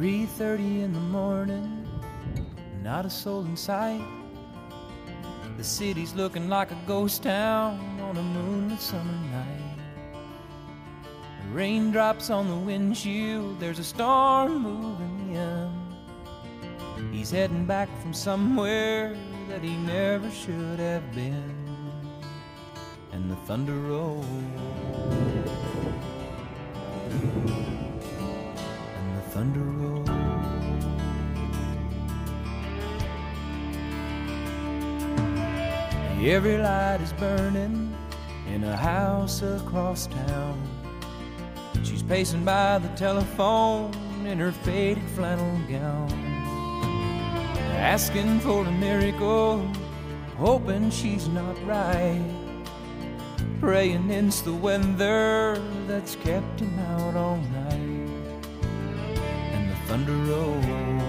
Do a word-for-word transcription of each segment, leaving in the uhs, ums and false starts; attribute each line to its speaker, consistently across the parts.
Speaker 1: three thirty in the morning, not a soul in sight. The city's looking like a ghost town on a moonlit summer night. The raindrops on the windshield, there's a storm moving in. He's heading back from somewhere that he never should have been. And the thunder rolls, and the thunder rolls. Every light is burning in a house across town. She's pacing by the telephone in her faded flannel gown, asking for a miracle, hoping she's not right, praying it's the weather that's kept him out all night. And the thunder rolls,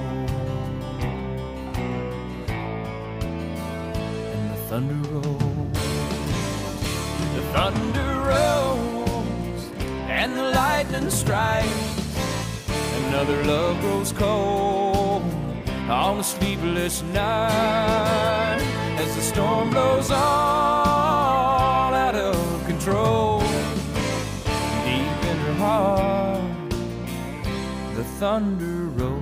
Speaker 1: and the thunder rolls, the thunder rolls, and the lightning strikes. Another love grows cold on a sleepless night, as the storm blows all out of control. Deep in her heart, the thunder rolls.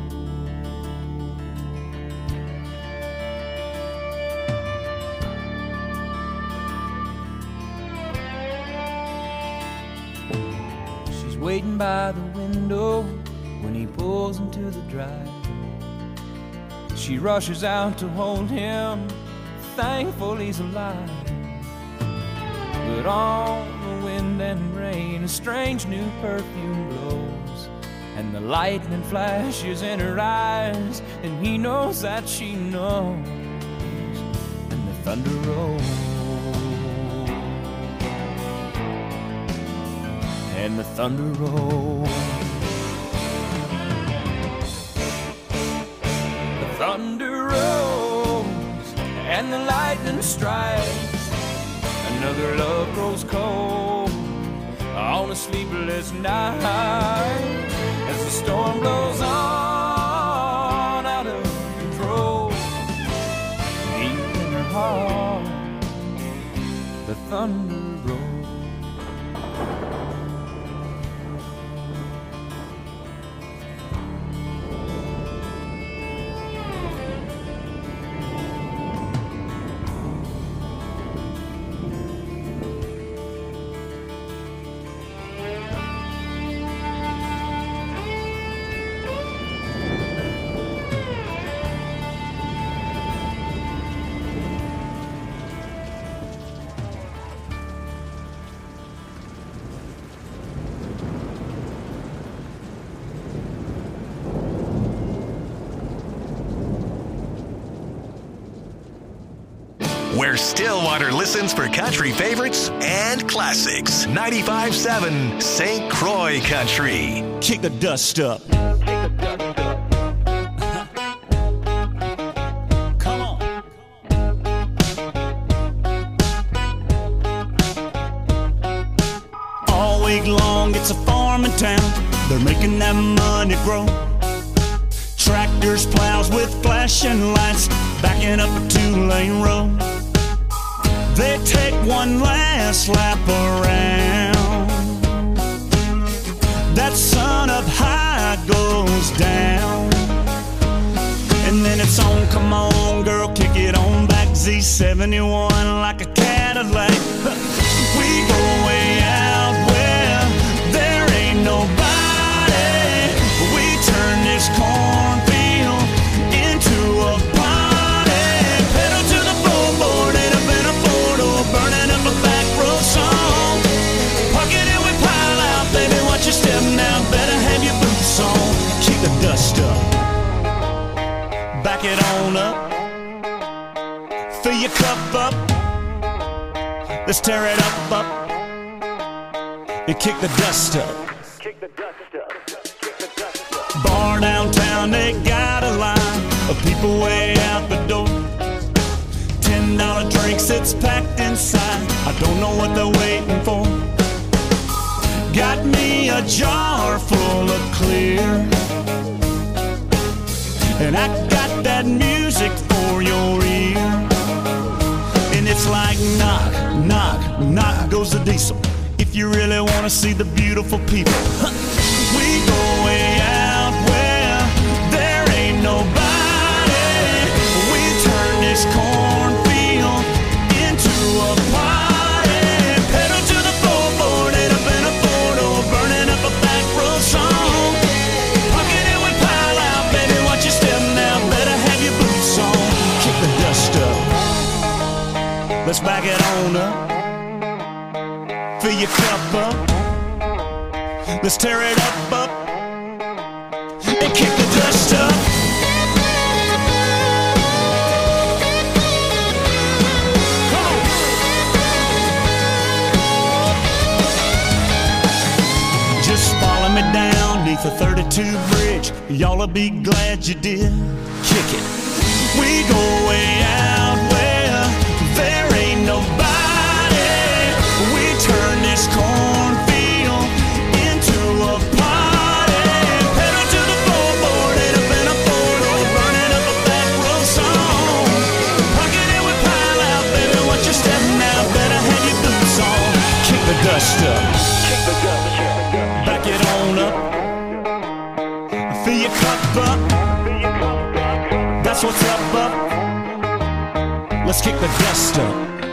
Speaker 1: She's waiting by the window when he pulls into the drive. She rushes out to hold him, thankful he's alive. But on the wind and rain, a strange new perfume blows, and the lightning flashes in her eyes, and he knows that she knows. And the thunder rolls, and the thunder rolls. Thunder rolls, and the lightning strikes. Another love grows cold on a sleepless night, as the storm blows on out of control. Deep in her heart, the thunder rolls.
Speaker 2: Where Stillwater listens for country favorites and classics. ninety-five point seven Saint Croix Country.
Speaker 3: Kick the dust up. Come on. All week long, it's a farming town. They're making that money grow. Tractors, plows with flashing lights, backing up a two-lane road. They take one last lap around. That sun up high goes down, and then it's on, come on girl, kick it on back. Z seventy-one like a Cadillac. We go way out where there ain't nobody. We turn this cornfield into a party. Pedal to the floorboard and up in a four-door, burning up a back road song. Park it and we pile out, baby, watch your step now, better have your boots on. Kick the dust up, back it on up, fill your cup up, let's tear it up, up, and kick the dust up.
Speaker 4: Kick the dust up. Kick the dust up.
Speaker 3: Bar downtown, they got a line of people way out the door. Ten dollar drinks, it's packed inside. I don't know what they're waiting for. Got me a jar full of clear. and I got that music for your ear. And it's like knock, knock, knock goes the diesel. If you really want to see the beautiful people, we go way out where there ain't nobody. We turn this cornfield into a party. Pedal to the floorboard, head up in a four-door, burning up a back road song. Pocket it with pile out, baby, watch your step now. Better have your boots on. Kick the dust up. Let's back it on up. Fill your cup up. Let's tear it up, up, and kick the dust up. Come on. Just follow me down neath the thirty-two bridge. Y'all'll be glad you did. Kick it. We go way out where there ain't nobody. We turn this cornfield into a party. Pedal to the floorboard, head up in a four-door, burning up a back road song. Pocket it with pile out, baby, watch your step now. Better have your boots on. Kick the dust up.
Speaker 4: Kick the dust up.
Speaker 3: Back it on up. Fill your cup up. That's what's up, up. Let's kick the dust up.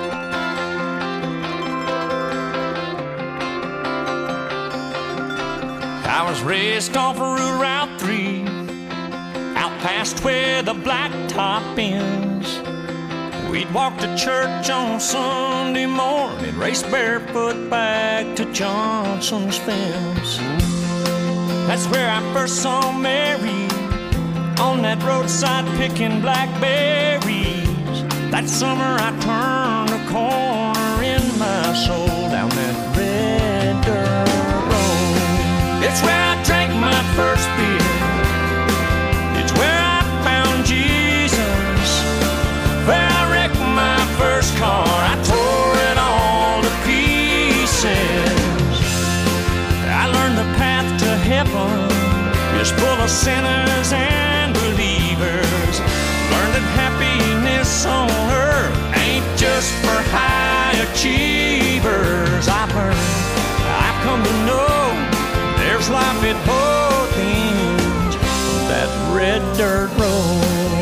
Speaker 1: I was raised off of Route three, out past where the blacktop ends. We'd walk to church on Sunday morning, race barefoot back to Johnson's fence. That's where I first saw Mary, on that roadside picking blackberries. That summer I turned a corner in my soul down that red dirt road. It's where I drank my first beer. It's where I found Jesus. Where I wrecked my first car. I tore it all to pieces. I learned the path to heaven is full of sinners and believers. Learned that happiness on earth ain't just for high achievers. I've learned, I've come to know there's life at both ends of that red dirt road.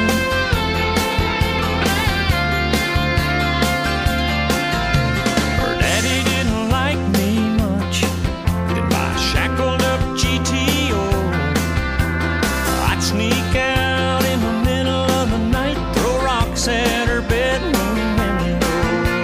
Speaker 1: Her daddy didn't like me much, in my shackled up G T O. I'd sneak out in the middle of the night, throw rocks at her bedroom window.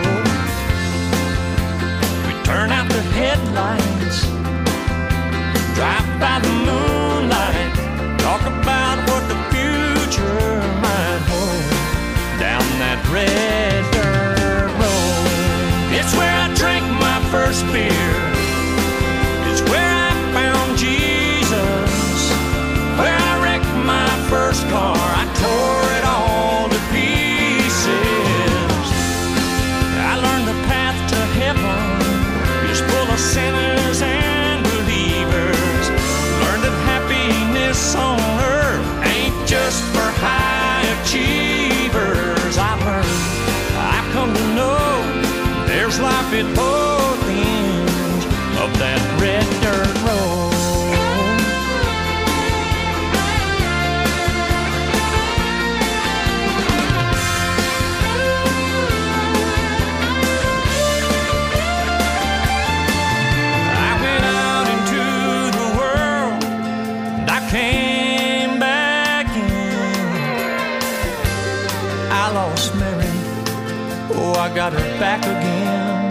Speaker 1: We'd turn out the headlights, drive by the moonlight, talk about what the future might hold down that red dirt road. It's where I drank my first beer. It's where I found Jesus. Where I wrecked my first car. I tore it all to pieces. I learned the path to heaven is full of sinners and believers. Learned that happiness on earth ain't just for high achievers. I've learned, I've come to know there's life at both ends of that red dirt road. I went out into the world and I came back in. I lost Mary, oh, I got her back again.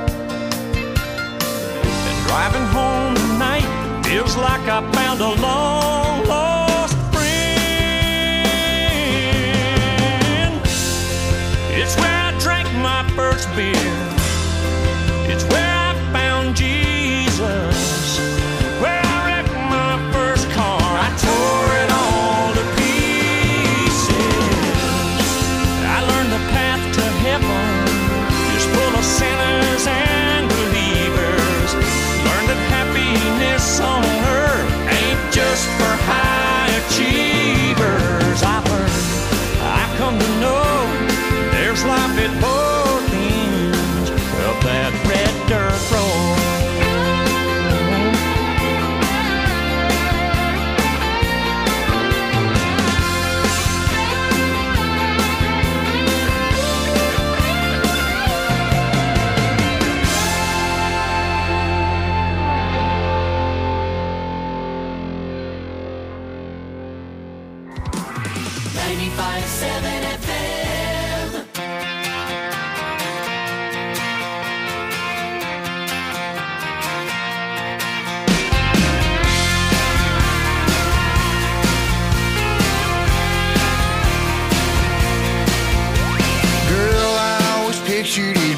Speaker 1: And driving home tonight feels like I found a long lost friend. It's where I drank my first beer. It's where I found Jesus. Where I wrecked my first car. I tore it all to pieces. I learned the path to heaven is full of sinners and believers. Learned that happiness on earth ain't just for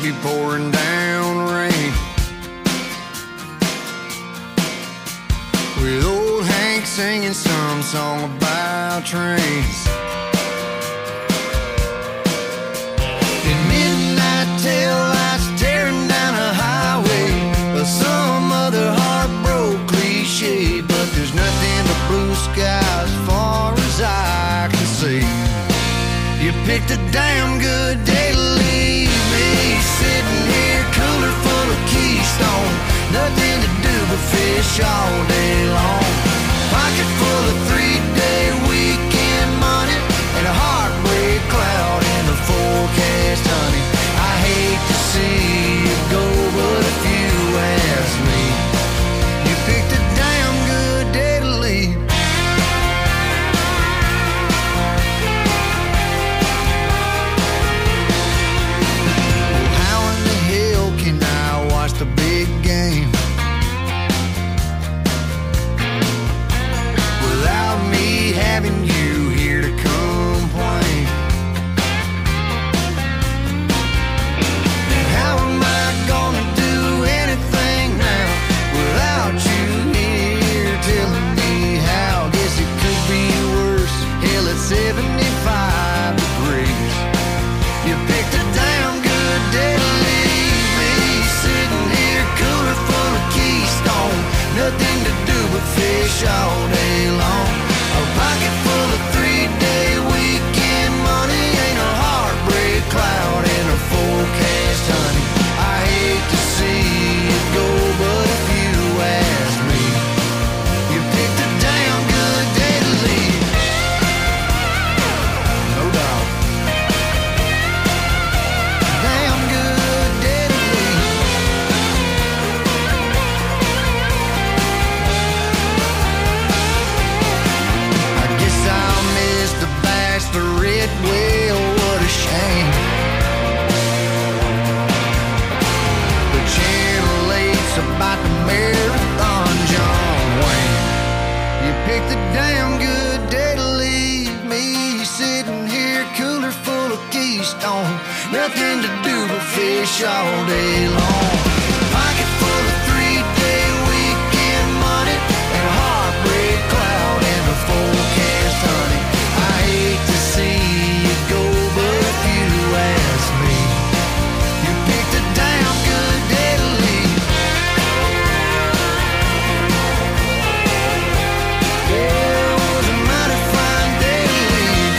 Speaker 5: be pouring down rain. With old Hank singing some song about trains. In midnight tail lights tearing down a highway, or some other heartbroken cliche. But there's nothing but blue skies as far as I can see. You picked a damn good day to leave me, sitting here cooler full of Keystone. Nothing to do but fish all day long. Pocket full of three-day weekend money and a heartbreak cloud in the forecast, honey. I hate to see you go, but if you ask me, you picked a damn good day to leave. Oh, how in the hell can I watch the big game without me having you here to complain? And how am I gonna do anything now without you here telling me how? Guess it could be worse. Hell, it's seventy-five degrees. You picked a damn good day to leave me, sitting here cooler full of Keystone. Nothing to do but fish all day long. A pocket full of three-day weekend money ain't a heartbreak cloud in a forecast, honey. I hate to see you go, but if you ask me, you picked a damn good day to leave. No doubt. Damn good day to leave. I guess I'll miss the bachelorette. Well, what a shame. The Channel eight's about the marathon, John Wayne. You picked a damn good day to leave me, sitting here cooler full of Keystone. Nothing to do but fish all day long. Pocket full of three-day weekend money and a heartbreak cloud in the forecast, honey. I hate to see you go, but if you ask me, you picked a damn good day to leave. Yeah, it was a mighty fine day to leave.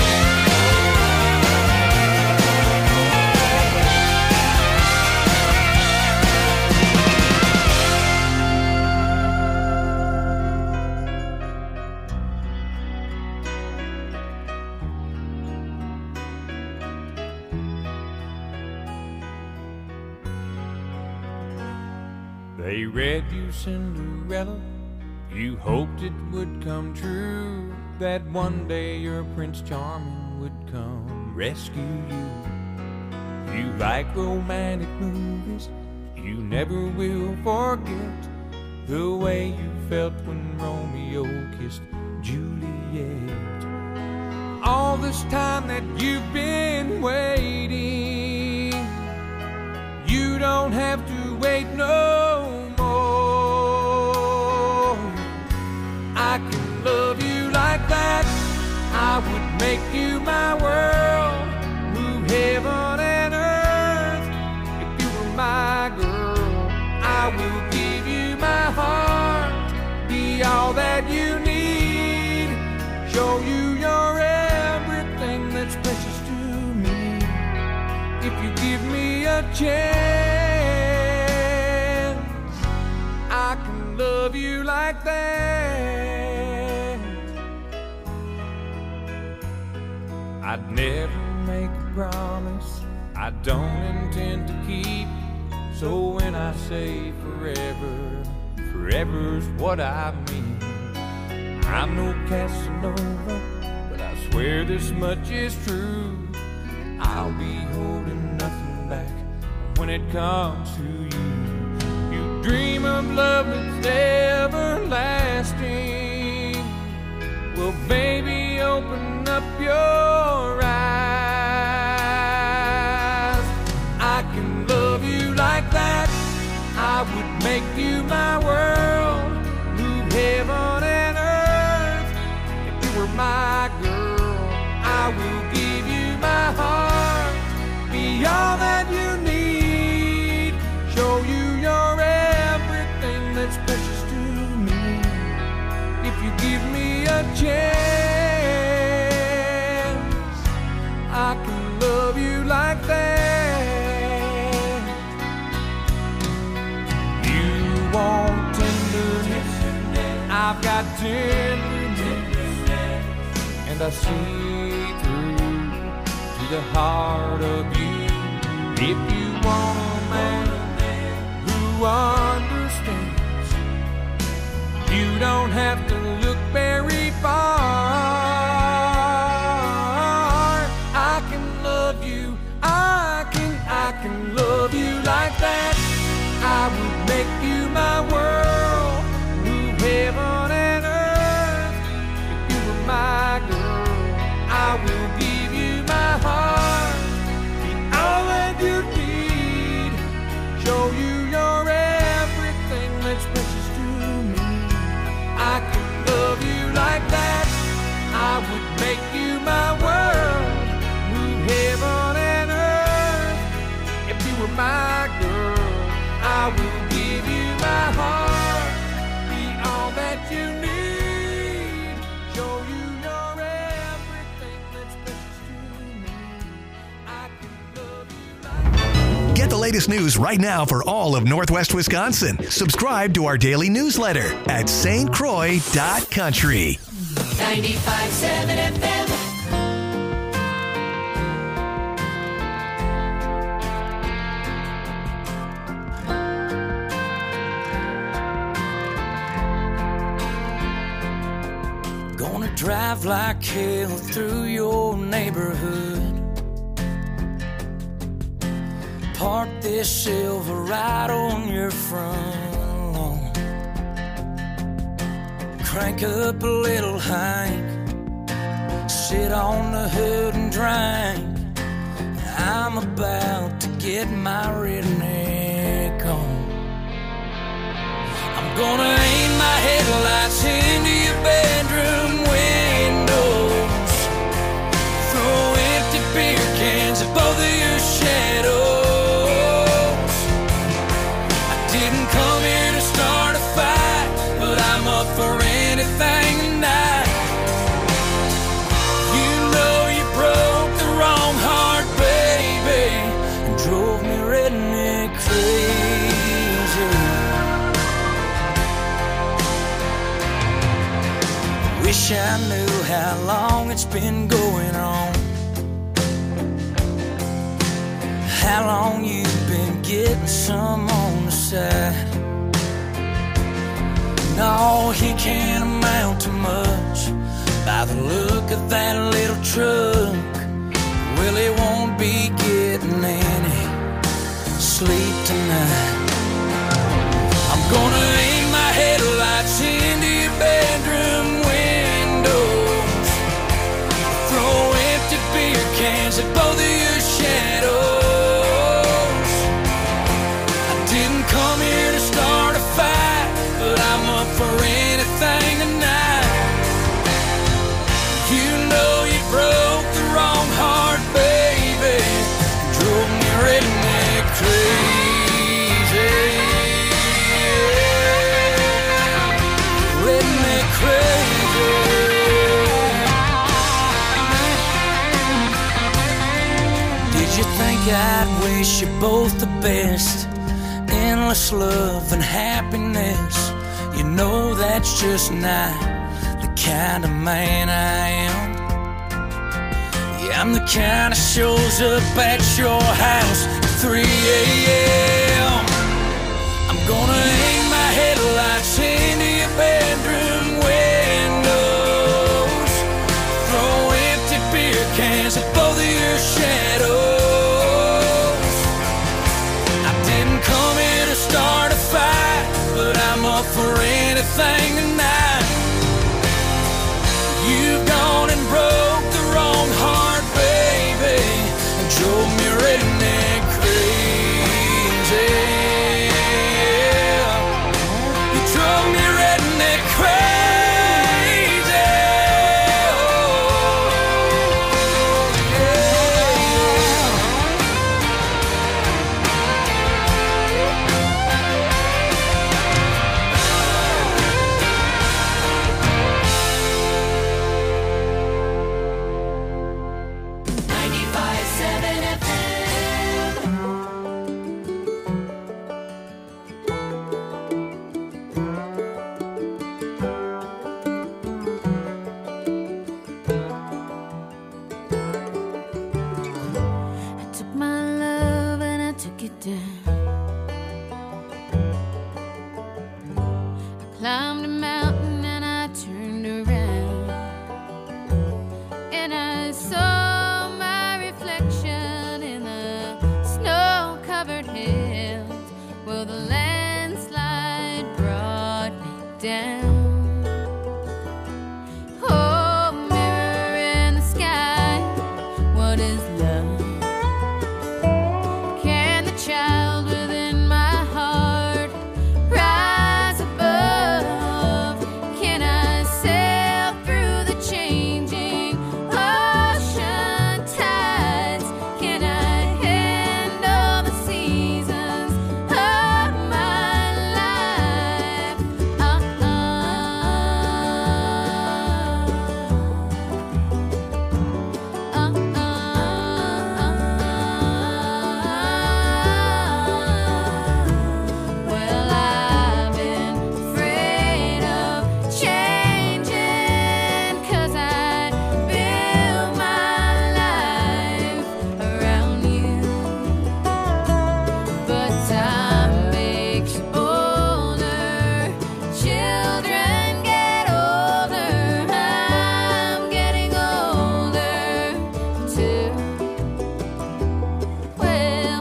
Speaker 1: They read you Cinderella, you hoped it would come true, that one day your Prince Charming would come rescue you. You like romantic movies, you never will forget the way you felt when Romeo kissed Juliet. All this time that you've been waiting, you don't have to wait no more. I can love you like that, I would make you my world, move heaven and earth. If you were my girl, I will give you my heart, be all that you need, show you you're everything that's precious to me. If you give me a chance, I can love you like that. I'd never make a promise I don't intend to keep, so when I say forever, forever's what I mean. I'm no Casanova, but I swear this much is true, I'll be holding nothing back when it comes to you. You dream of love that's everlasting, well baby, open up your eyes. I can love I've got tenderness, and I see through to the heart of you. If you want a man who understands, you don't have to look very far. I can love you, I can, I can love you like that. I would make you my world, move heaven and earth. If you were my girl, I will give you my heart, be all that you need, show you you're everything that's precious to me. I can love you like that. I would make you my world, move heaven and earth. If you were my girl, I will give you my heart, be all that you need, show you you're everything that's precious to me. I can love you like that.
Speaker 2: Get the latest news right now for all of Northwest Wisconsin. Subscribe to our daily newsletter at S T Croix dot country.
Speaker 6: ninety-five point seven F M.
Speaker 1: Gonna drive like hell through your neighborhood. Park this Silverado on your front lawn. Crank up a little Hank, sit on the hood and drink. I'm about to get my redneck on. I'm gonna aim my headlights into your bedroom windows, throw empty beer cans at both of your shadows. I didn't come here to start a fight, but I'm up for anything tonight. You know you broke the wrong heart, baby, and drove me redneck crazy. Wish I knew how long it's been going on, how long you've been getting some on the side. No, he can't amount to much by the look of that little truck. Well, he won't be getting any sleep tonight. I'm gonna aim my headlights into your bedroom windows, throw empty beer cans at both of your shadows. I didn't come here to start a fight, but I'm up for anything tonight. You know you broke the wrong heart, baby, drove me redneck crazy. Redneck crazy. Did you think I'd wish you both the best? Endless love and happiness. You know that's just not the kind of man I am. Yeah, I'm the kind that shows up at your house at three a.m. I'm gonna aim my headlights into your bedroom windows, throw empty beer cans at both of your shadows. I didn't come here to start a fight, but I'm up for anything tonight. You've gone and broke the wrong heart, baby, and drove me redneck crazy. You drove me redneck crazy. Oh, yeah.
Speaker 7: climbed a mountain and I turned around, and I saw my reflection in the snow-covered hills. Well, the landslide brought me down. Oh, mirror in the sky, what is love? Can the child within my heart rise above? Can I sail through the changing ocean tides? Can I handle the seasons of my life? Uh-uh. Well, I've been afraid of changing, 'cause I built my life around you. But time makes you older, children get older. I'm getting older too. Well,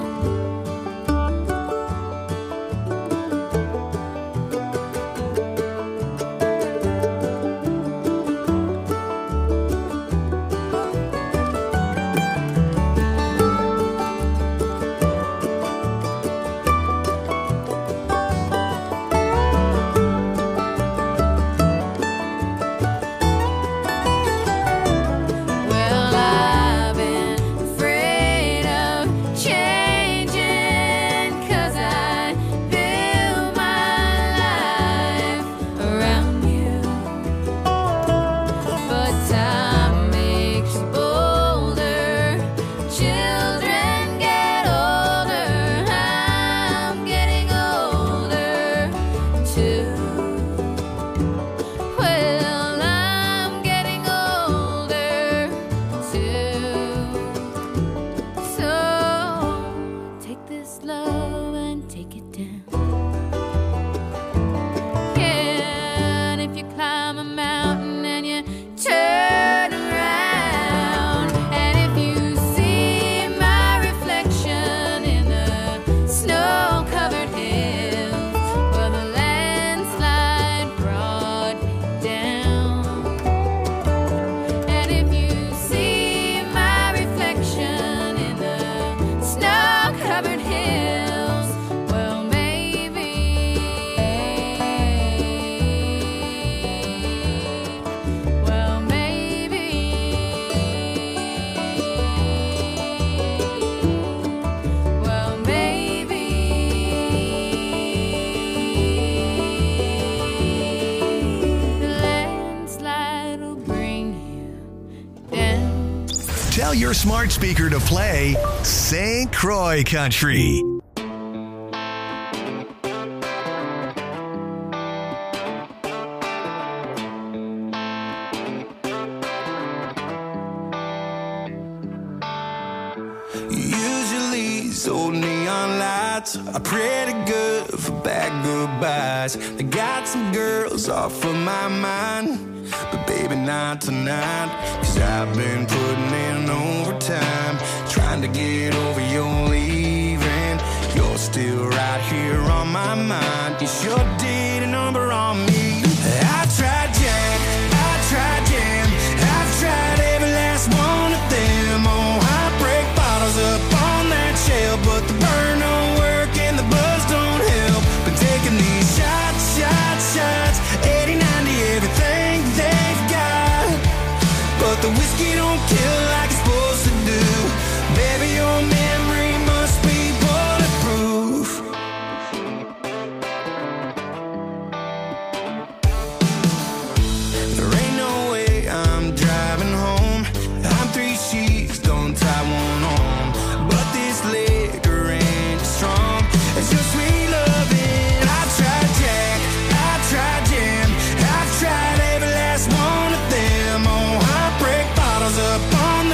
Speaker 7: well, I've been afraid of changing, 'cause I built my life around you. But time makes you bolder, children get older. I'm getting older too. Well, I'm getting older too. So take this love and take it down. Yeah, and if you climb a mountain and you turn around, and if you see my reflection in the snow-covered hills, well, the landslide brought me down. And if you see my reflection in the snow-covered hills, well, maybe, well, maybe, well, maybe the landslide will bring you down.
Speaker 2: Tell your smart speaker to play Saint Croix Country.
Speaker 5: Usually these old neon lights are pretty good for bad goodbyes. They got some girls off of my mind, but baby not tonight. 'Cause I've been putting in overtime, trying to get over your leaving. You're still right here on my mind. You sure did a number on me. I tried Jack, I tried Jam, I've tried every last one of them. Oh, heartbreak bottles up on that shelf, but the burn don't work and the buzz don't help. Been taking these shots, shots, shots, eighty, ninety, everything they've got, but the whiskey don't kill like it's supposed to do. Baby, your memory must be bulletproof. There ain't no way I'm driving home. I'm three sheets, don't tie one on. But this liquor ain't as strong as your sweet loving. I tried Jack, I tried Jam, I've tried every last one of them. Oh, heartbreak bottles up on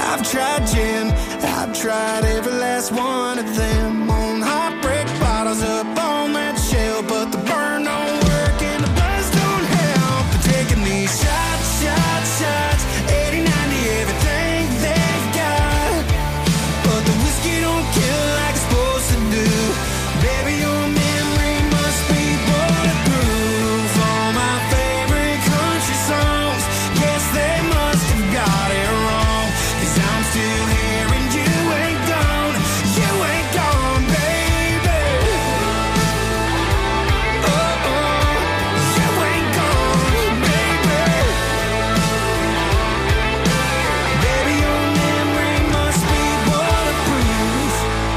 Speaker 5: I've tried gin, I've tried every last one of them. On heartbreak bottles up on that shelf, but the burn don't work and the buzz don't help. They're taking these shots, shots, shots, eighty, ninety, everything they've got. But the whiskey don't kill like it's supposed to do. Baby, your memory must be bulletproof. All my favorite country songs, yes, they must have got it wrong. 'Cause I'm still here and you ain't gone. You ain't gone, baby. Oh, oh, you ain't gone, baby. Baby, your memory must be bulletproof.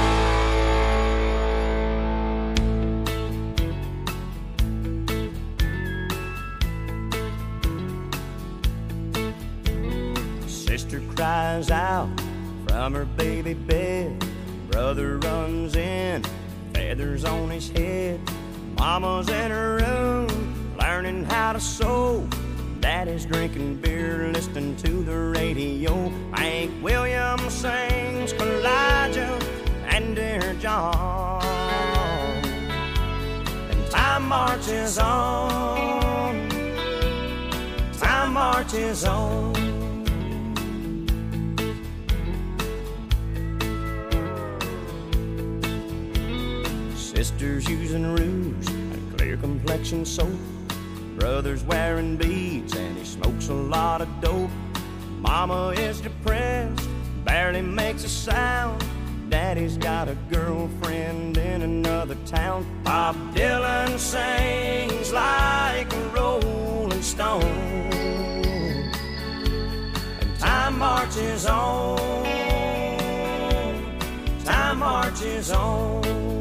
Speaker 3: Sister cries out from her baby bed. Brother runs in, feathers on his head. Mama's in her room, learning how to sew. Daddy's drinking beer, listening to the radio. Hank Williams sings Elijah and Dear John. And time marches on, time marches on. Sisters using rouge and clear complexion soap. Brother's wearing beads and he smokes a lot of dope. Mama is depressed, barely makes a sound. Daddy's got a girlfriend in another town. Bob Dylan sings like a rolling stone. And time marches on, time marches on.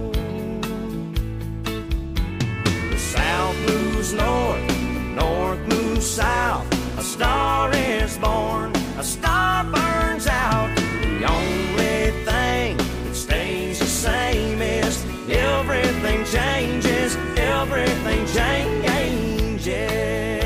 Speaker 3: South moves north, north moves south. A star is born, a star burns out. The only thing that stays the same is everything changes, everything changes.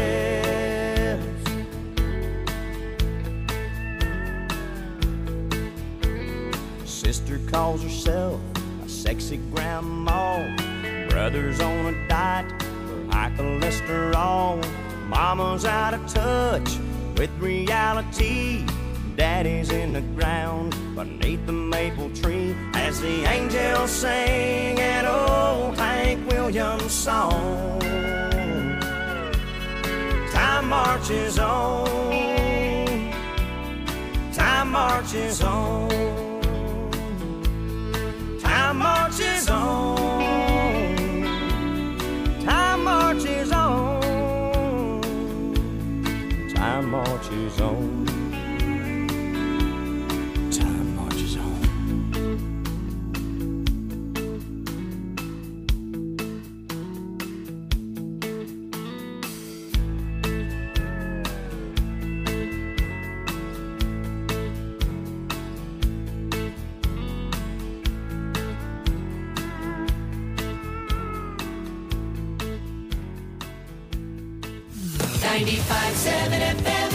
Speaker 3: Sister calls herself a sexy grandma. Brother's on a diet for high cholesterol. Mama's out of touch with reality. Daddy's in the ground beneath the maple tree as the angels sing an old Hank Williams song. Time marches on, time marches on, time marches on. Time marches on, time marches on, time marches on.
Speaker 6: ninety-five seven F M.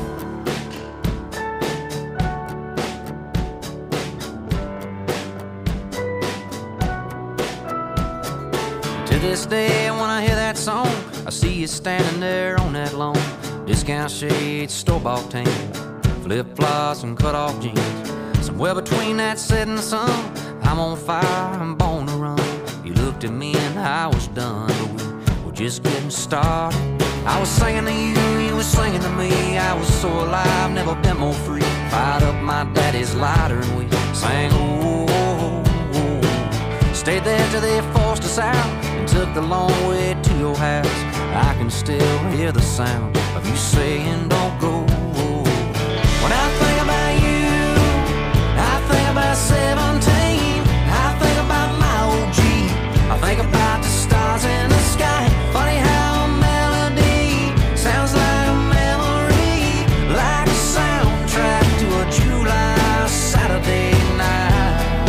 Speaker 1: To this day, when I hear that song, I see you standing there on that lawn. Discount shades, store-bought tan, flip-flops and cut-off jeans. Somewhere between that setting sun, I'm on fire, I'm born to run. You looked at me and I was done, but we were just getting started. I was singing to you, you were singing to me. I was so alive, never been more free. Fired up my daddy's lighter and we sang, oh, oh, oh. Stayed there till they forced us out and took the long way to your house. I can still hear the sound of you saying, don't go. When I think about you, I think about seventeen. I think about my O G. I think about the stars in the sky. Funny how a melody sounds like a memory, like a soundtrack to a July Saturday night.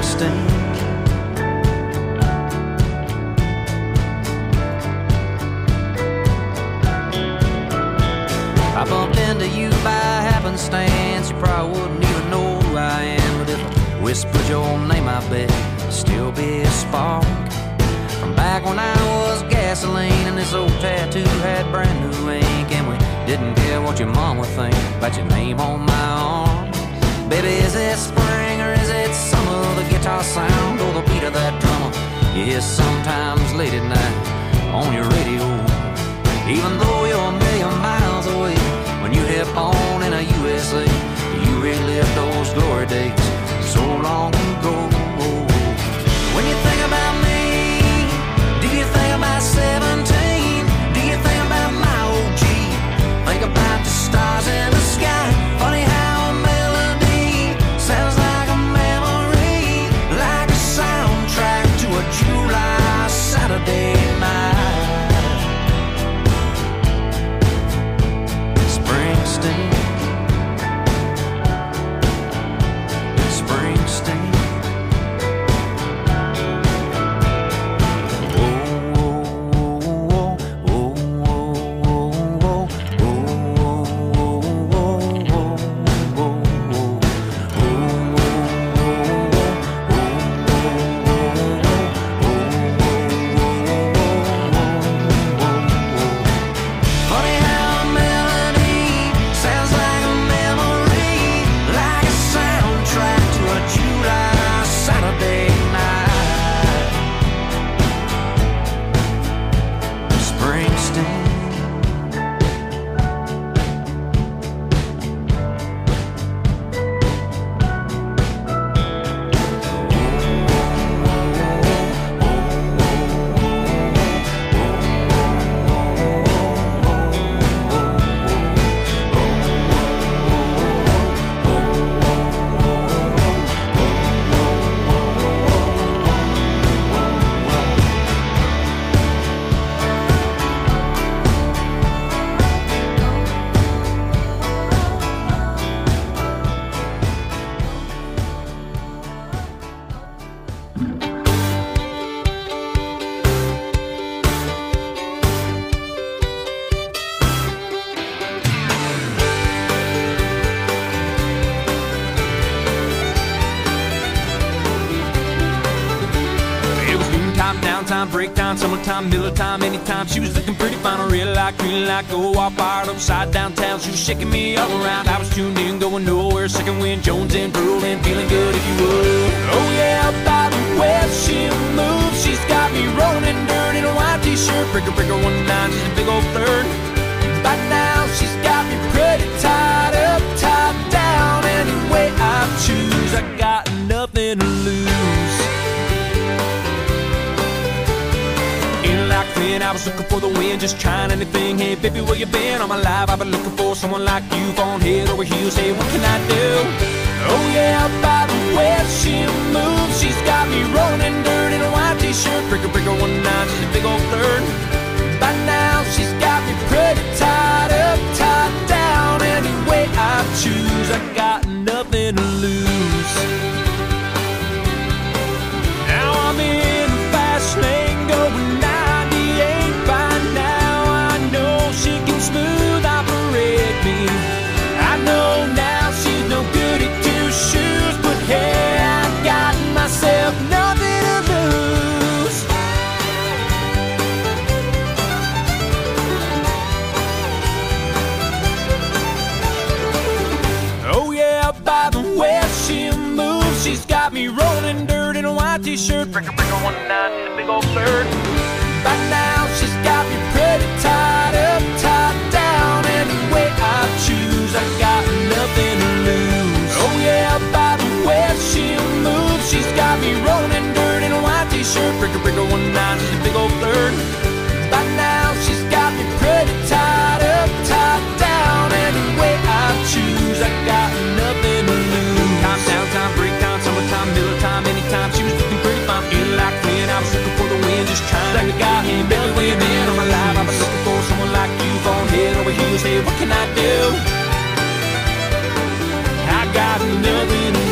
Speaker 1: Springsteen.
Speaker 8: to you by happenstance, you probably wouldn't even know who I am. But if I whispered your name, I bet it'd still be a spark from back when I was gasoline and this old tattoo had brand new ink, and we didn't care what your mom would think about your name on my arm. Baby, is it spring or is it summer? The guitar sound or the beat of that drummer you hear sometimes late at night on your radio. Even though you're a million miles away, when you hit on in a U S A, you relive those glory days so long ago. When you think about me, do you think about seventeen? Do you think about my O G? Think about the stars in the sky. Funny how a melody sounds like a memory, like a soundtrack to a July Saturday night. Springsteen, Springsteen.
Speaker 1: Breakdown, summertime, middle time, anytime. She was looking pretty fine, real like, green like gold. All fired upside downtown, she was shaking me all around. I was tuned in, going nowhere, second wind, Jones and drooling, feeling good if you would. Oh yeah, by the way she moves, she's got me rolling in dirt in a white t-shirt. Breaker, breaker, one nine, she's a big old flirt. By now, she's got me pretty tied up, tied down. Any way I choose, I got nothing to lose. Like then I was looking for the wind, just trying anything. Hey baby, where you been? All my life I've been looking for someone like you, on head over heels. Hey, what can I do? Oh yeah, by the way she moves, she's got me rolling in dirt in a white t-shirt. Breaker, breaker, one nine, she's a big old flirt. By now she's got me pretty tied up, tied down. Any way I choose, I got nothing to lose. Now I'm in the fast lane going smooth operate me. I know now she's no good at two shoes, but hey, I got myself nothing to lose. Oh yeah, by the way she moves, she's got me rolling dirt in a white t-shirt. Breaker, breaker, one nine, she's a big old flirt. By now she's got me pretty tied up, tied down. Any way I choose, I got nothing to lose. Oh yeah, by the way she moves, she's got me rolling dirt in a white t-shirt. Breaker, breaker, one nine, she's a big old flirt. By now she's got me pretty tied up, tied down. Any way I choose, I got nothing to lose. Time, downtown, breakdown, summertime, middle time, anytime. She was looking pretty fine, feeling like when I was looking for the wind, just trying to get out. Hey, baby, where you been? All my life I've been looking for someone like you, on head over heels. Hey, what can I do? I got nothing to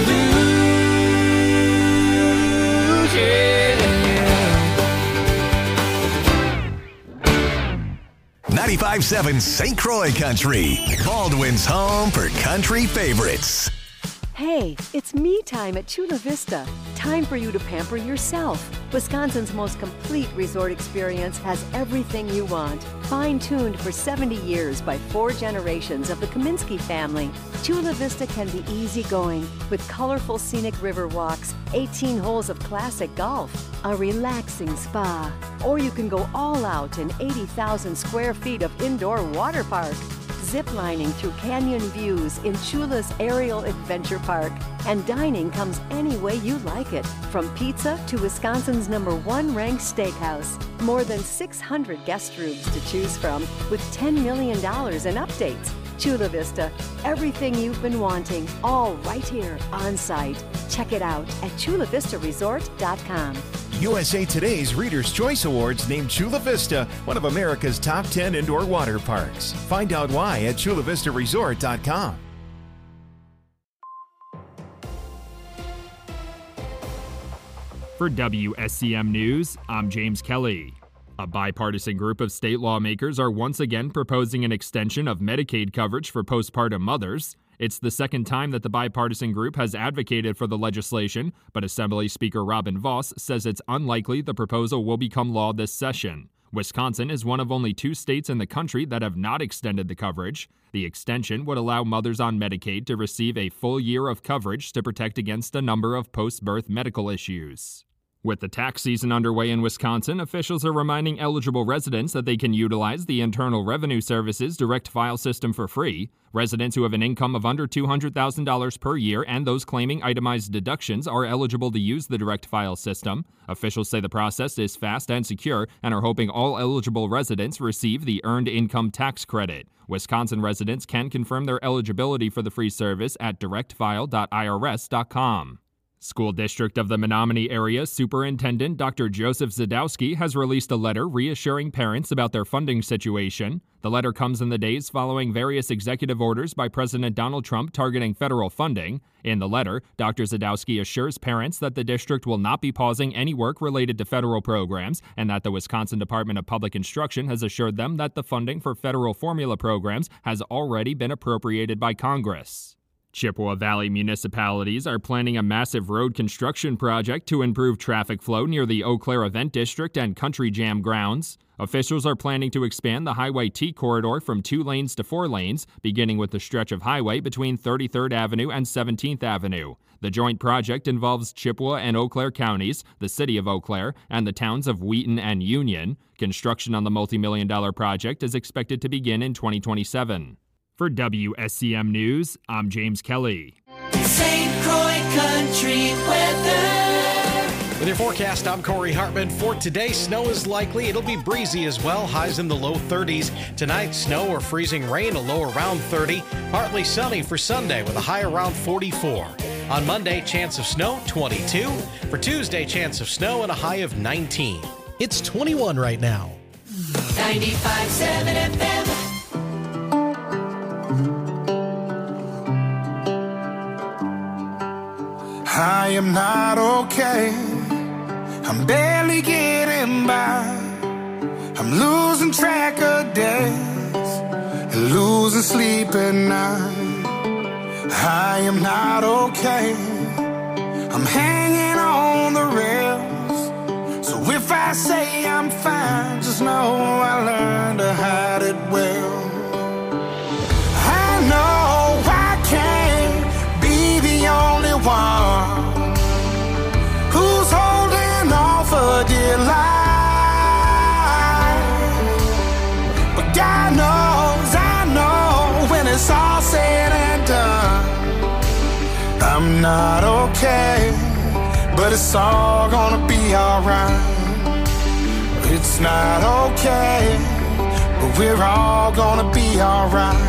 Speaker 1: lose, yeah.
Speaker 2: ninety-five seven Saint Croix Country, Baldwin's home for country favorites.
Speaker 9: Hey, it's me time at Chula Vista. Time for you to pamper yourself. Wisconsin's most complete resort experience has everything you want. Fine-tuned for seventy years by four generations of the Kaminsky family. Chula Vista can be easygoing with colorful scenic river walks, eighteen holes of classic golf, a relaxing spa. Or you can go all out in eighty thousand square feet of indoor water park. Ziplining through canyon views in Chula's Aerial Adventure Park. And dining comes any way you like it, from pizza to Wisconsin's number one ranked steakhouse. More than six hundred guest rooms to choose from with ten million dollars in updates. Chula Vista, everything you've been wanting, all right here on site. Check it out at chula vista resort dot com.
Speaker 10: U S A Today's Reader's Choice Awards named Chula Vista one of America's top ten indoor water parks. Find out why at chula vista resort dot com.
Speaker 11: For W S C M News, I'm James Kelly. A bipartisan group of state lawmakers are once again proposing an extension of Medicaid coverage for postpartum mothers. It's the second time that the bipartisan group has advocated for the legislation, but Assembly Speaker Robin Vos says it's unlikely the proposal will become law this session. Wisconsin is one of only two states in the country that have not extended the coverage. The extension would allow mothers on Medicaid to receive a full year of coverage to protect against a number of post-birth medical issues. With the tax season underway in Wisconsin, officials are reminding eligible residents that they can utilize the Internal Revenue Service's direct file system for free. Residents who have an income of under two hundred thousand dollars per year and those claiming itemized deductions are eligible to use the direct file system. Officials say the process is fast and secure and are hoping all eligible residents receive the Earned Income Tax Credit. Wisconsin residents can confirm their eligibility for the free service at direct file dot I R S dot com. School District of the Menominee Area Superintendent Doctor Joseph Zadowski has released a letter reassuring parents about their funding situation. The letter comes in the days following various executive orders by President Donald Trump targeting federal funding. In the letter, Doctor Zadowski assures parents that the district will not be pausing any work related to federal programs and that the Wisconsin Department of Public Instruction has assured them that the funding for federal formula programs has already been appropriated by Congress. Chippewa Valley municipalities are planning a massive road construction project to improve traffic flow near the Eau Claire Event District and Country Jam grounds. Officials are planning to expand the Highway T corridor from two lanes to four lanes, beginning with the stretch of highway between thirty-third Avenue and seventeenth Avenue. The joint project involves Chippewa and Eau Claire counties, the city of Eau Claire, and the towns of Wheaton and Union. Construction on the multi-million dollar project is expected to begin in twenty twenty-seven. For W S C M News, I'm James Kelly.
Speaker 6: Saint Croix Country weather.
Speaker 12: With your forecast, I'm Corey Hartman. For today, snow is likely. It'll be breezy as well. Highs in the low thirties. Tonight, snow or freezing rain, a low around thirty. Partly sunny for Sunday with a high around forty-four. On Monday, chance of snow, twenty-two. For Tuesday, chance of snow and a high of nineteen. It's twenty-one right now.
Speaker 6: ninety-five point seven F M.
Speaker 13: I am not okay. I'm barely getting by. I'm losing track of days and losing sleep at night. I am not okay. I'm hanging on the rails. So if I say I'm fine, just know I learned to hide it well. I know I can't be the only one who's holding on for dear life, but God knows, I know when it's all said and done, I'm not okay, but it's all gonna be alright. It's not okay, but we're all gonna be alright.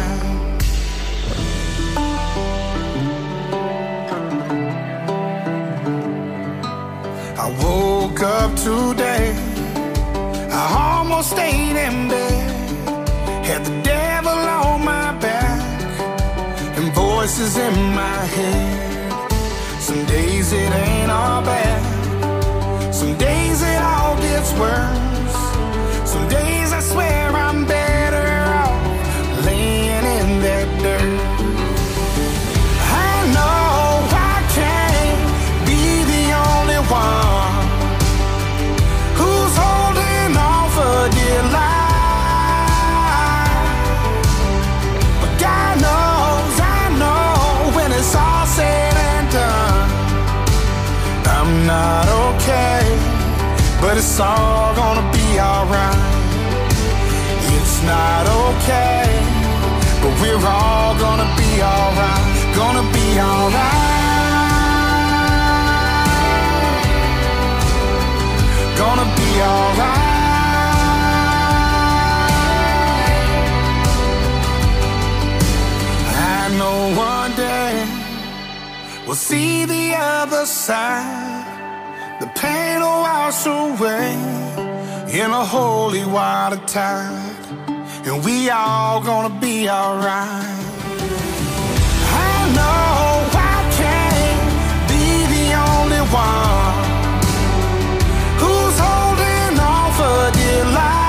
Speaker 13: I woke up today, I almost stayed in bed, had the devil on my back, and voices in my head. Some days it ain't all bad, some days it all gets worse, some days I swear I'm better but it's all gonna be alright. It's not okay, but we're all gonna be alright. Gonna be alright. Gonna be alright. I know one day we'll see the other side. The pain will wash away in a holy water tide, and we all gonna be alright. I know I can't be the only one who's holding on for dear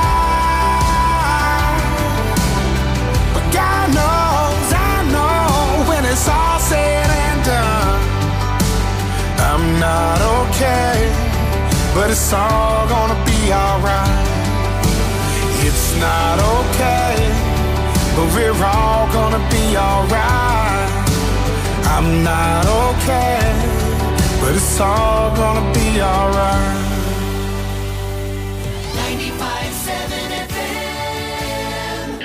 Speaker 13: life, but God knows, I know, when it's all said and done, I'm not okay, but it's all gonna be alright. It's not okay, but we're all gonna be alright. I'm not okay, but it's all gonna be alright.
Speaker 6: ninety-five seven F M.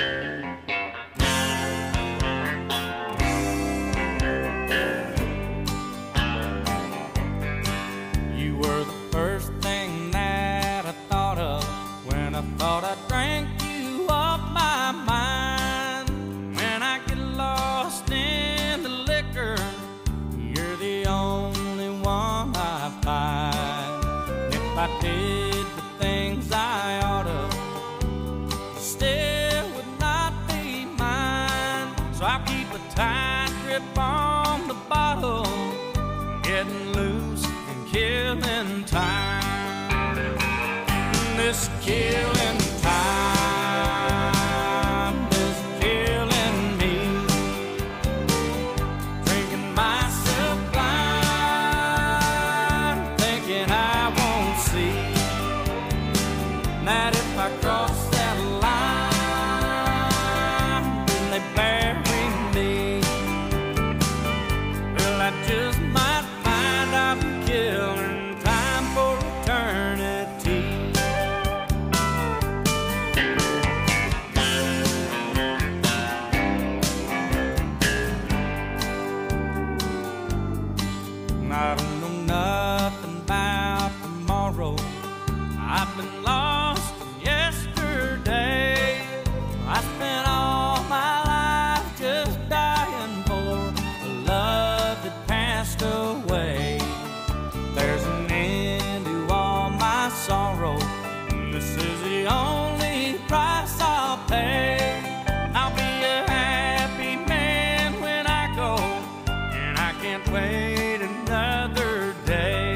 Speaker 1: You were the first thing that I thought of when I thought I drank you off my mind. When I get lost in the liquor, you're the only one I find. If I did the things I oughta, still would not be mine. So I'll keep a tight grip on the bottle, getting loose and killing time. This killing time is killing me. Drinking myself blind, thinking I won't see that if I cross that line, then they bury me. Well, I just might find I've been killing time for eternity. I don't know nothing about tomorrow. I've been lost from yesterday. I spent all my life just dying for a love that passed away. There's an end to all my sorrow, and this is the only price I'll pay. I'll be a happy man when I go, and I can't wait another day.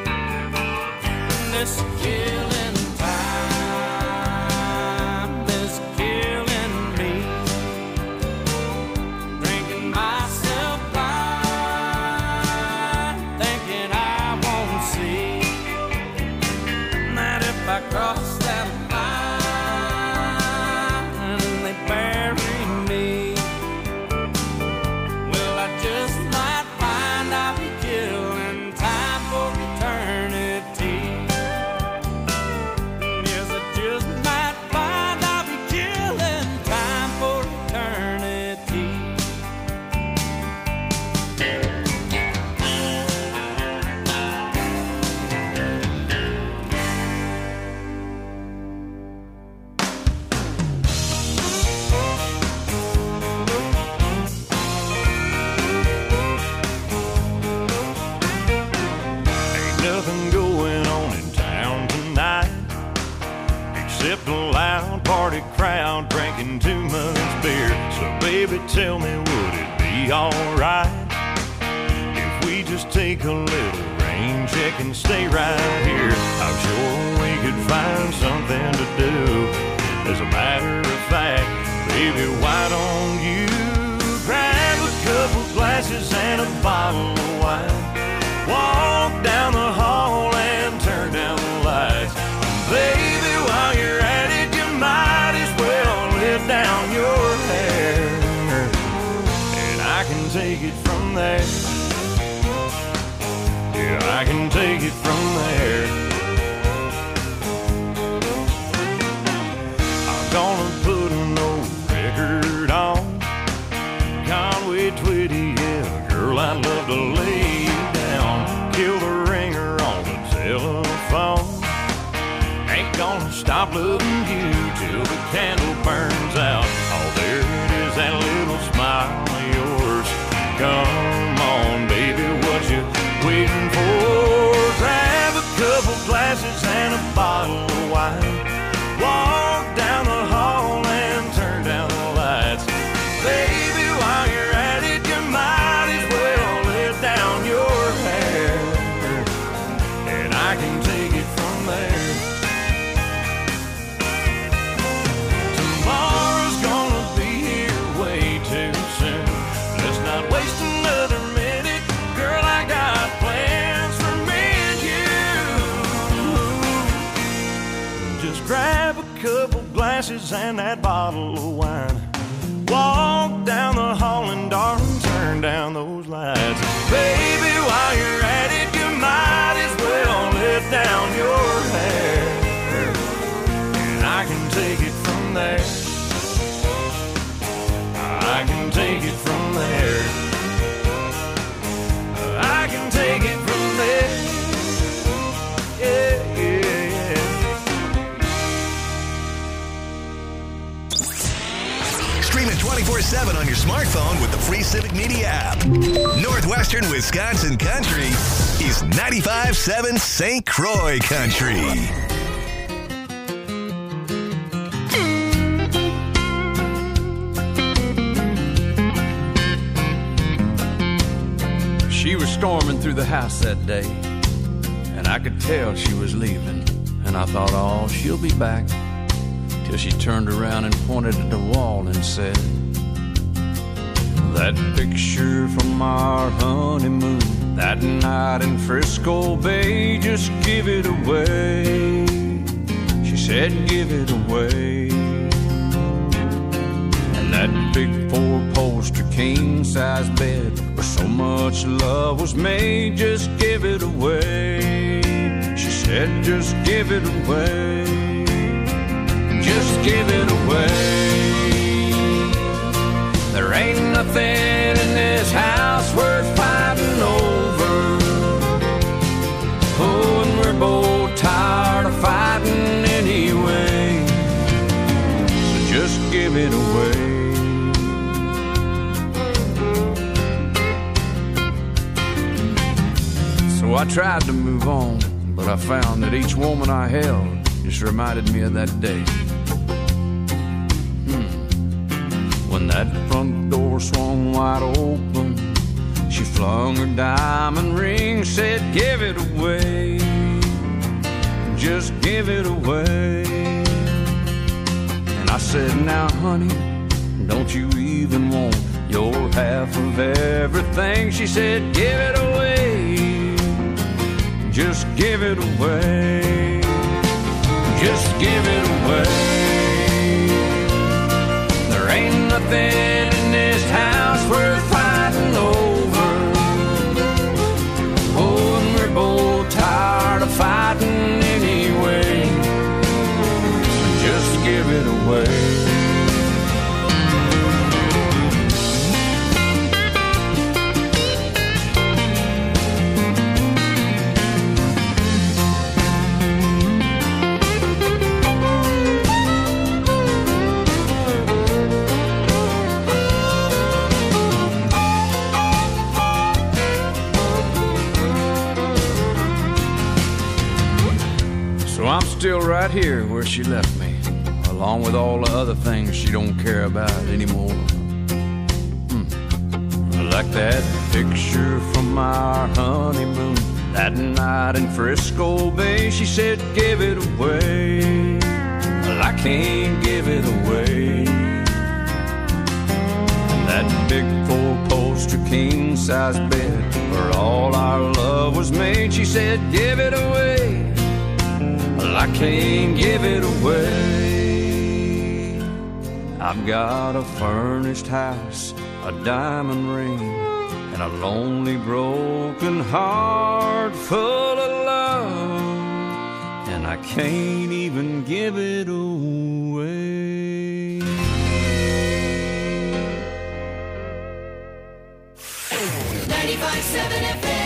Speaker 1: This killing time is killing me. Drinking myself blind, thinking I won't see that if I cross that line, they bury me. Well, I just might find I'll be killing time for eternity. Yes, I just might find I'll be killing time for eternity.
Speaker 3: Ain't nothing going on in town tonight except a loud party crowd drinking too much beer. So baby, tell me, would it be alright if we just take a little rain check and stay right here? I'm sure we could find something to do. As a matter of fact, baby, why don't you grab a couple glasses and a bottle of wine? Walk down the hall and turn down the lights. Baby, while you're at it, you might as well let down your hair, and I can take it from there. Yeah, I can take it from there. roses and that bottle of wine. Walk down the hall and darling, turn down those lights. Baby, while you're at it, you might as well let down your hair, and I can take it from there. I can take it from there. I can take it from there. Yeah, yeah,
Speaker 2: yeah. Stream it twenty-four seven on your smartphone with the free Civic Media app. Northwestern Wisconsin Country is ninety-five seven Saint Croix Country.
Speaker 8: She was storming through the house that day, and I could tell she was leaving. And I thought, oh, she'll be back. Till she turned around and pointed at the wall and said, that picture from our honeymoon, that night in Frisco Bay, just give it away. She said, give it away. And that big four-poster king-size bed where so much love was made, just give it away. She said, just give it away. Just give it away. There ain't nothing in this house worth fighting over. Oh, and we're both tired of fighting anyway. So just give it away. So I tried to move on, but I found that each woman I held just reminded me of that day. When that front door swung wide open, she flung her diamond ring, said, give it away. Just give it away. And I said, now, honey, don't you even want your half of everything? She said, give it away. Just give it away. Just give it away. There ain't nothing in this house worth fighting over. Oh, and we're both tired of fighting anyway. So just give it away. I'm still right here where she left me, along with all the other things she don't care about anymore. Hmm. Like that picture from our honeymoon, that night in Frisco Bay. She said, give it away. Well, I can't give it away. And that big four-poster king-size bed where all our love was made. She said, give it away. Well, I can't give it away. I've got a furnished house, a diamond ring, and a lonely broken heart full of love, and I can't even give it away.
Speaker 6: ninety-five seven F M.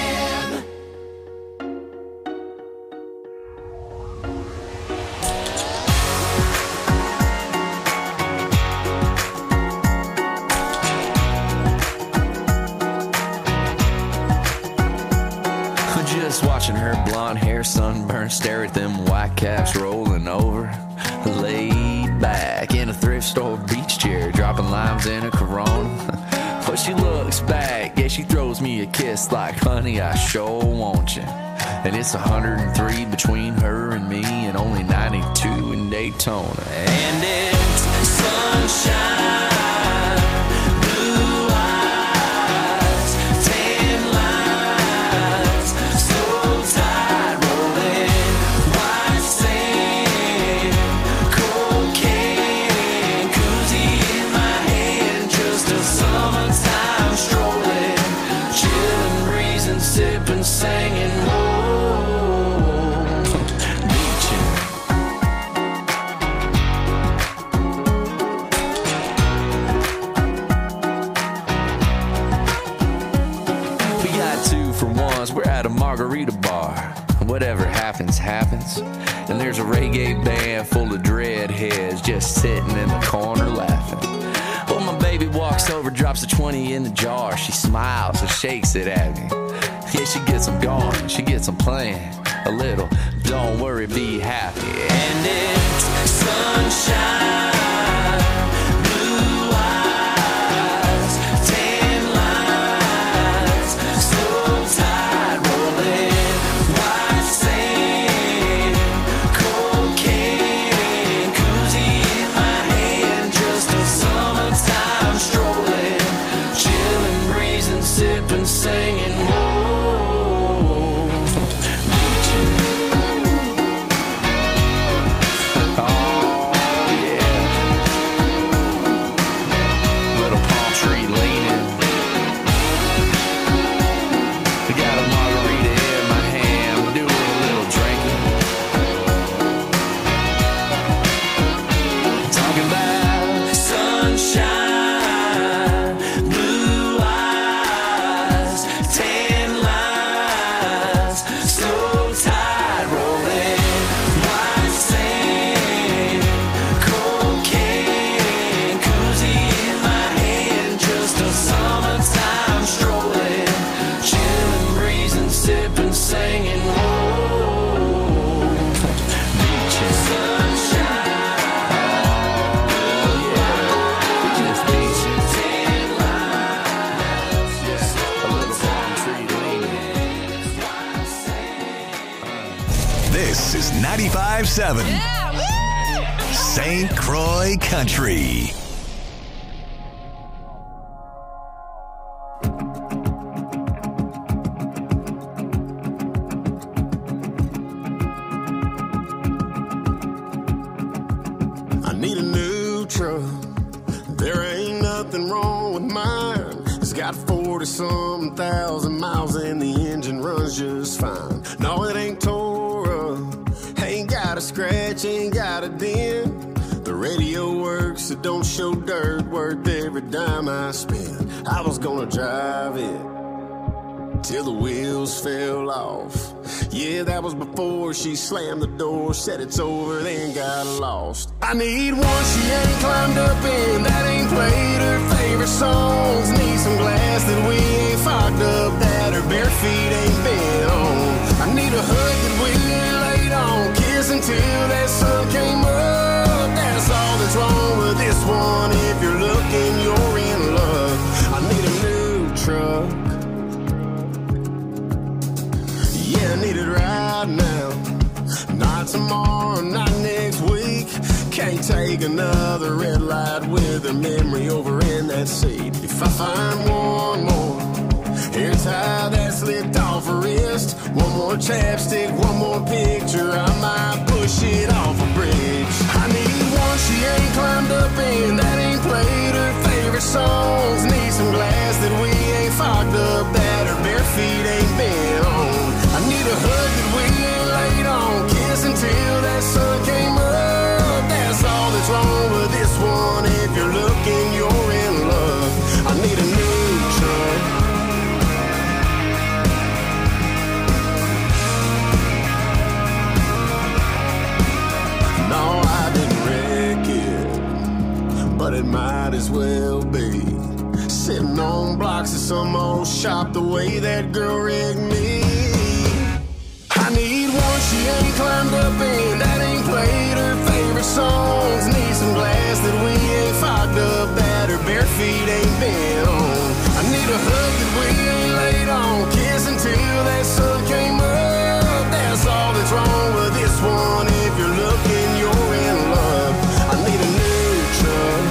Speaker 14: Watching her blonde hair sunburn, stare at them white caps rolling over. Laid back in a thrift store beach chair, dropping limes in a Corona. But she looks back, yeah, she throws me a kiss like, honey, I sure want you. And it's one hundred three between her and me, and only ninety-two in Daytona. And it's sunshine. Cocaine comes, we're at a margarita bar. Whatever happens, happens. And there's a reggae band full of dreadheads just sitting in the corner laughing. Well, my baby walks over, drops a twenty in the jar. She smiles and shakes it at me. Yeah, she gets them going, she gets them playing a little. Don't worry, be happy. And it's sunshine. Singing, whoa, beaching. Oh, yeah. Little palm tree leaning. I got a margarita in my hand, doing a little drinking. Talking about sunshine.
Speaker 2: ninety-five seven Saint Croix Country.
Speaker 15: I need a new truck. There ain't nothing wrong with mine. It's got forty-some thousand miles and the engine runs just fine. No, it ain't tore up. Ain't got a scratch, ain't got a dent. The radio works, it don't show dirt. Worth every dime I spend. I was gonna drive it till the wheels fell off. Yeah, that was before she slammed the door, said it's over, then got lost. I need one she ain't climbed up in, that ain't played her favorite songs. Need some glass that we ain't fogged up, that her bare feet ain't been on. I need a hood that we laid on, kiss until that sun came up. That's all that's wrong with this one. If you're looking, you're in love. I need a new truck. Yeah, I need it right now. Not tomorrow, not next week. Can't take another red light with her memory over in that seat. If I find one more hair tie that slipped off her wrist, one more chapstick, one more picture, I might push it off a bridge. I need one she ain't climbed up in, that ain't played her favorite songs. Need some glass that we ain't fogged up, that her bare feet ain't been on. I need a hood that we ain't laid on, kiss until that sun came up. That's all that's wrong with this one. If you're looking, you're in love. I need a new truck. No, I didn't wreck it, but it might as well be. Sitting on blocks of some old shop the way that girl rigged me. I need one she ain't climbed up in, that ain't played her favorite songs. Need some glass that we ain't fogged up, that her bare feet ain't been on. I need a hood that we ain't laid on, kiss until that sun came up. That's all that's wrong with this one. If you're looking, you're in love. I need a new truck.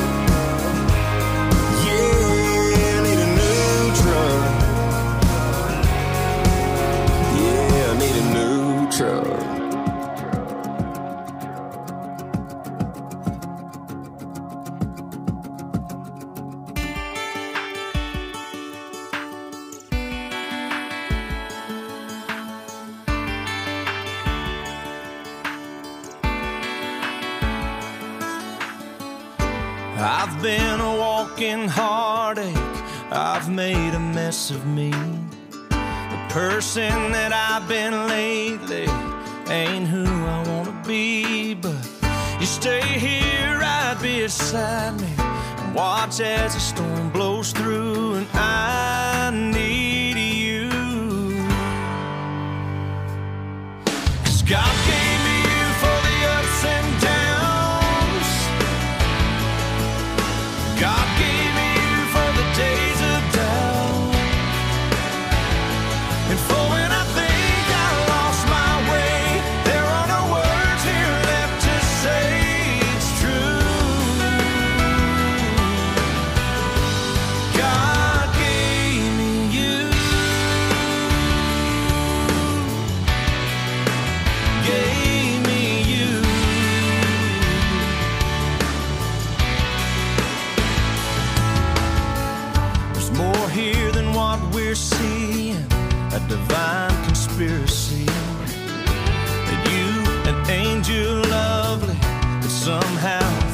Speaker 15: Yeah, I need a new truck. Yeah, I need a new truck.
Speaker 1: I've been a walking heartache, I've made a mess of me. The person that I've been lately ain't who I wanna be, but you stay here right beside me and watch as the storm blows through, and I need you. 'Cause God gave me you for the ups and downs. God gave me you for the days of doubt, and for when I think I lost my way, there are no words here left to say it's true. God gave me you, gave me you. There's more here than what we're seeing, a divine conspiracy. That you, an angel lovely, that somehow